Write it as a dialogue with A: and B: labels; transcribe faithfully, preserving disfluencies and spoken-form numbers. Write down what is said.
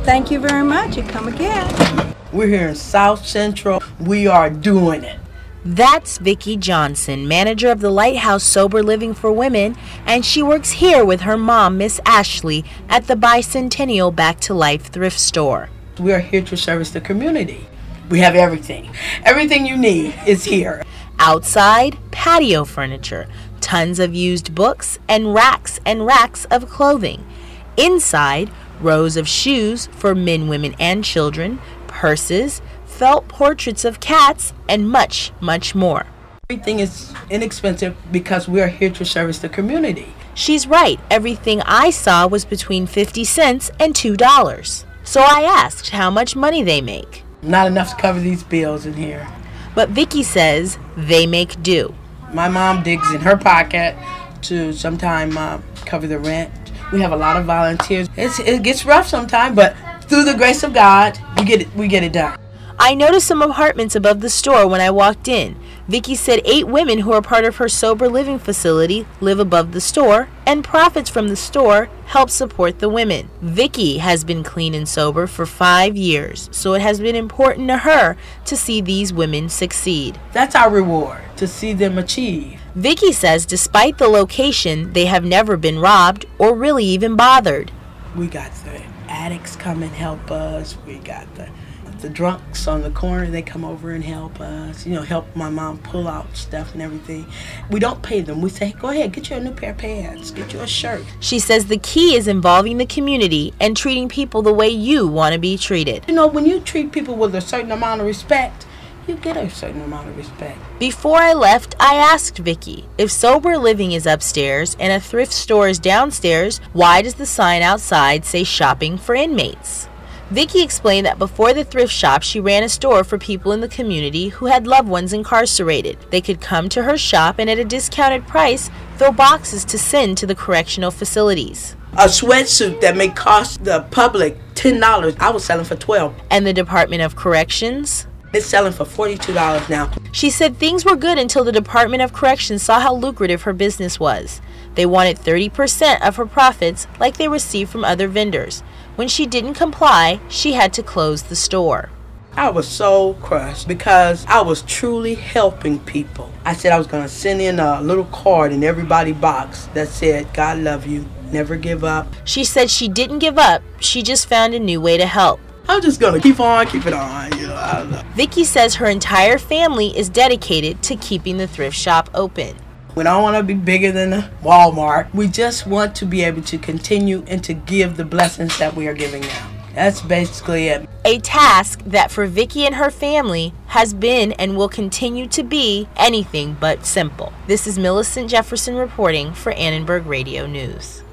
A: Thank you very much, and come again.
B: We're here in South Central. We are doing it.
C: That's Vicki Johnson, manager of the Lighthouse Sober Living for Women, and she works here with her mom, Miss Ashley, at the Bicentennial Back to Life thrift store.
B: We are here to service the community. We have everything. Everything you need is here.
C: Outside, patio furniture, tons of used books, and racks and racks of clothing. Inside, rows of shoes for men, women, and children, purses, felt portraits of cats, and much, much more.
B: Everything is inexpensive because we are here to service the community.
C: She's right. Everything I saw was between fifty cents and two dollars. So I asked how much money they make.
B: Not enough to cover these bills in here.
C: But Vicki says they make do.
B: My mom digs in her pocket to sometime uh, cover the rent. We have a lot of volunteers. It's, it gets rough sometimes, but through the grace of God, we get it, we get it done.
C: I noticed some apartments above the store when I walked in. Vicki said eight women who are part of her sober living facility live above the store, and profits from the store help support the women. Vicki has been clean and sober for five years, so it has been important to her to see these women succeed.
B: That's our reward, to see them achieve.
C: Vicki says despite the location, they have never been robbed or really even bothered.
B: We got the addicts come and help us. We got the The drunks on the corner, they come over and help us, you know, help my mom pull out stuff and everything. We don't pay them. We say, go ahead, get you a new pair of pants, get you a shirt.
C: She says the key is involving the community and treating people the way you want to be treated.
B: You know, when you treat people with a certain amount of respect, you get a certain amount of respect.
C: Before I left, I asked Vicki, if sober living is upstairs and a thrift store is downstairs, why does the sign outside say shopping for inmates? Vicki explained that before the thrift shop, she ran a store for people in the community who had loved ones incarcerated. They could come to her shop and at a discounted price, fill boxes to send to the correctional facilities.
B: A sweatsuit that may cost the public ten dollars, I was selling for twelve dollars.
C: And the Department of Corrections?
B: It's selling for forty-two dollars now.
C: She said things were good until the Department of Corrections saw how lucrative her business was. They wanted thirty percent of her profits like they received from other vendors. When she didn't comply, she had to close the store.
B: I was so crushed because I was truly helping people. I said I was going to send in a little card in everybody's box that said, God love you, never give up.
C: She said she didn't give up, she just found a new way to help.
B: I'm just going to keep on, keep it on, you know, I don't know.
C: Vicki says her entire family is dedicated to keeping the thrift shop open.
B: We don't want to be bigger than Walmart. We just want to be able to continue and to give the blessings that we are giving now. That's basically it.
C: A task that for Vicki and her family has been and will continue to be anything but simple. This is Millicent Jefferson reporting for Annenberg Radio News.